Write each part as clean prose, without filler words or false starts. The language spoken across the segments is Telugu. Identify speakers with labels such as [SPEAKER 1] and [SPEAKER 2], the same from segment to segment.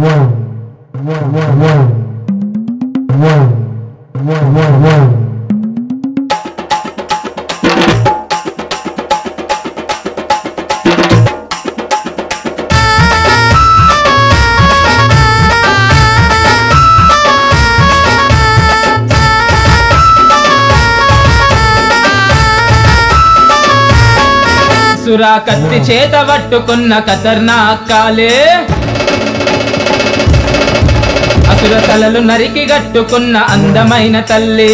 [SPEAKER 1] సురా కత్తి చేత పట్టుకున్న ఖతర్నాక్ కాలే, అసుర తలలు నరికి గట్టుకున్న అందమైన తల్లి.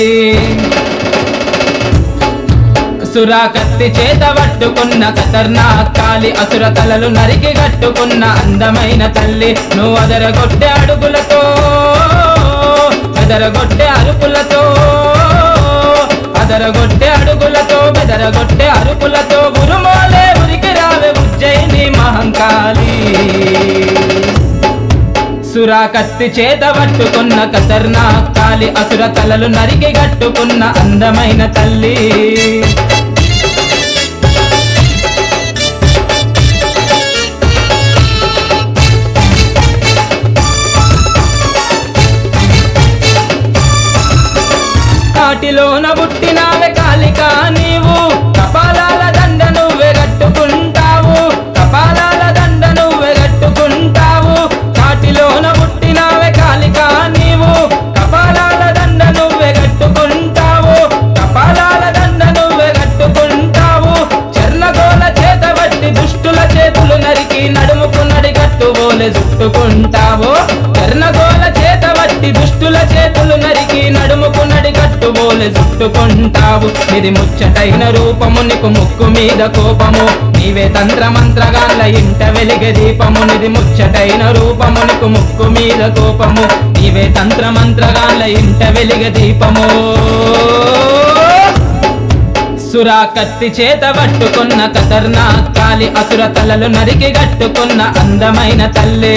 [SPEAKER 1] సురా కత్తి చేత పట్టుకున్న ఖతర్నాక్ కాలి, అసుర తలలు నరికి గట్టుకున్న అందమైన తల్లి. నువ్వు అదరగొట్టే అడుగులతో, బెదరగొట్టే అరుపులతో, అదరగొట్టే అడుగులతో, బెదరగొట్టే అరుపులతో గురుమోలే ఉరికి రావే ఉజ్జయిని మహంకాళి. సురా కత్తి చేత పట్టుకున్న ఖతర్నాక్ కాలి, అసుర తలలు నరికి గట్టుకున్న అందమైన తల్లి. కాటిలోన పుట్టినావే కాళికా నీవు, కపాలాల దండ నువ్వే గట్టుకుంటావు, కపాలాల దండ నువ్వే గట్టుకుంటావు. కాటిలోన పుట్టినావే కాళికా నీవు, కపాలాల దండ నువ్వే గట్టుకుంటావు, కపాలాల దండ నువ్వే గట్టుకుంటావు. చెర్లగోల చేత బట్టి దుష్టుల చేతులు నరికి నడుముకు నడిగట్టు ఓలె చుట్టుకుంటావు. చెర్లగోల చేత బట్టి దుష్టుల చేతులు నరికి నడుముకు నడిగట్టు ఓలె చుట్టుకుంటావు. ఇది ముచ్చటైన రూపము, నీకు ముక్కు మీద కోపము, నీవే తంత్ర మంత్రగాళ్ళ ఇంట వెలిగే దీపము. నిది ముచ్చటైన రూపము, నీకు ముక్కు మీద కోపము, నీవే తంత్ర మంత్రగాళ్ళ ఇంట వెలిగే దీపము. సురా కత్తి చేత పట్టుకున్న ఖతర్నాక్ కాలి, అసుర తలలు నరికి గట్టుకున్న అందమైన తల్లి.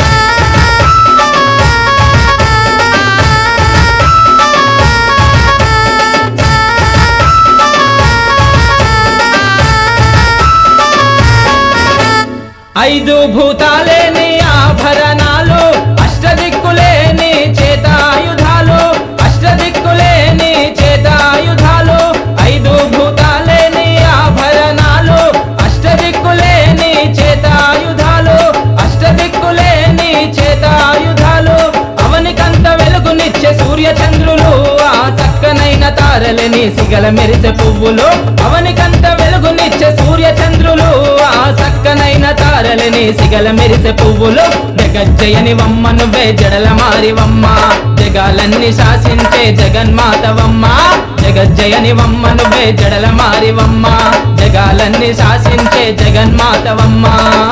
[SPEAKER 1] ఐదు భూతాలేని ఆభరణాలు, అష్టదిక్కులేని చేతాయుధాలు, అష్టదిక్కులేని చేతాయుధాలు. ఐదు భూతాలేని ఆభరణాలు, అష్టదిక్కులేని చేతాయుధాలు, అష్టదిక్కులేని చేతాయుధాలు. అవనికంత వెలుగునిచ్చే సూర్యచంద్రులు, ఆ చక్కనైన తారలని సిగల మెరిసే పువ్వులు. అవనికంత వెలుగునిచ్చే సూర్యచంద్రులు, ఆ చక్కనైన తారలని సిగల మెరిసే పువ్వులు. జగజ్జయని వమ్మ నువ్వే జడల మారివమ్మ, జగాలన్నీ శాసించే జగన్మాతవమ్మ. జగజ్జయని వమ్మ నువ్వే జడల మారివమ్మ, జగాలన్నీ శాసించే జగన్మాతవమ్మ.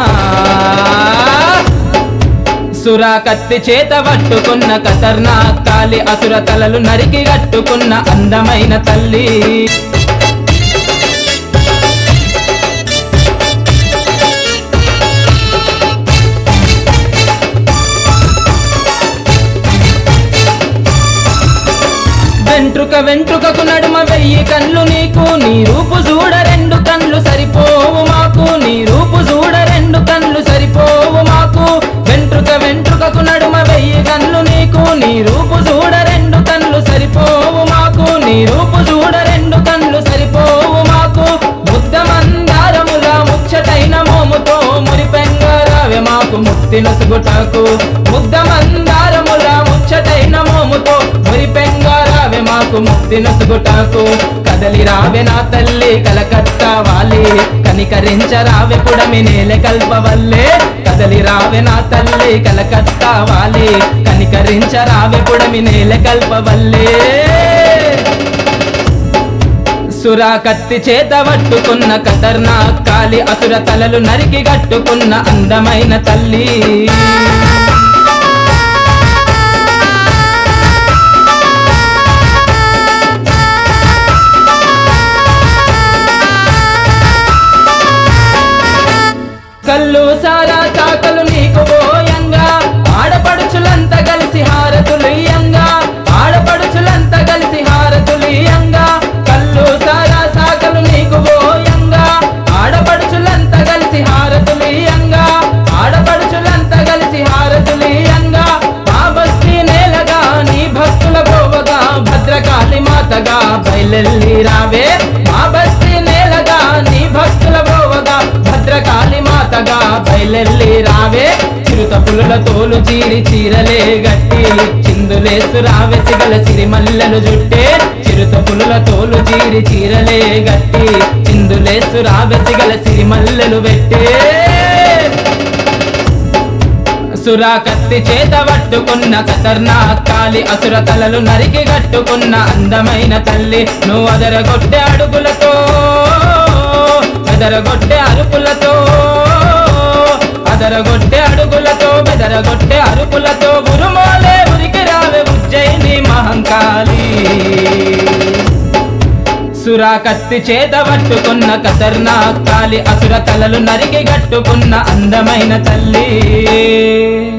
[SPEAKER 1] సురా కత్తి చేత పట్టుకున్న ఖతర్నాక్ కాలి, అసుర తలలు నరికి గట్టుకున్న అందమైన తల్లి. వెంట్రుక వెంట్రుకకు నడుమ వెయ్యి కళ్ళు నీకు, నీ రూపు చూడ రెండు కళ్ళు సరిపోవు మాకు, నీ రూపు చూడ రెండు కళ్ళు సరిపోవు మాకు. వెంట్రుక వెంట్రుకకు నడుమ వెయ్యి కళ్ళు నీకు, నీ రూపు చూడ రెండు కళ్ళు సరిపోవు మాకు, నీ రూపు చూడ రెండు కళ్ళు సరిపోవు మాకు. ముద్ద మందారముల ముచ్చటైన మోముతో మురిపెంగరావే మాకు ముక్తి నొసుగుటకు. ముద్ద మందారముల ముచ్చటైన మోముతో మురిపెంగరావే మాకు ముక్తి నొసుగుటకు. కదలి రావే నా తల్లి కలకత్తా వాలి, కనికరించరావే పుడమి నేల కల్పవల్లే. కదలి రావే నా తల్లి కలకత్తా వాలి, కనికరించరావే పుడమి నేల కల్పవల్లే. సురా కత్తి చేత పట్టుకున్న ఖతర్నాక్ కాలి, అసుర తలలు నరికి గట్టుకున్న అందమైన తల్లి. కళ్ళు సారా చాకలు నీకు పోయంగా, ఆడపడుచులంతా కలిసి హారతులియంగా, ఆడపడుచులంతా కలిసి హారతులియంగా. కళ్ళు సారా సాకలు నీకు పోయంగా, ఆడపడుచులంతా కలిసి హారతులియంగా, ఆడపడుచులంతా కలిసి హారతులియంగా. మాతగా బయలెల్లి రావే మా బస్తి నేలగా నీ భక్తుల బ్రోవగా భద్రకాళి మాతగా బయలెల్లి రావే చిరుత పులుల తోలు చీరి చీరలే గట్టి చిందులేసు రావే సిగల సిరిమల్లెలు జుట్టే చిరుత పులుల తోలు చీరి చీరలే గట్టి చిందులేసు రావే సిగల సిరిమల్లెలు పెట్టే సురా కత్తి చేత పట్టుకున్న ఖతర్నాక్ కాలి అసుర తలలు నరికి గట్టుకున్న అందమైన తల్లి నువ్వు అదరగొట్టె అడుగులతో బెదరగొట్టె అరుపులతో అదరగొట్టె అడుగులతో బెదరగొట్టె అరుపులతో గురుమోలే ఉరికి రావే ఉజ్జయిని మహంకాళి సురా కత్తి చేత పట్టుకున్న ఖతర్నాక్ కాలి అసుర తలలు నరికి గట్టుకున్న అందమైన తల్లి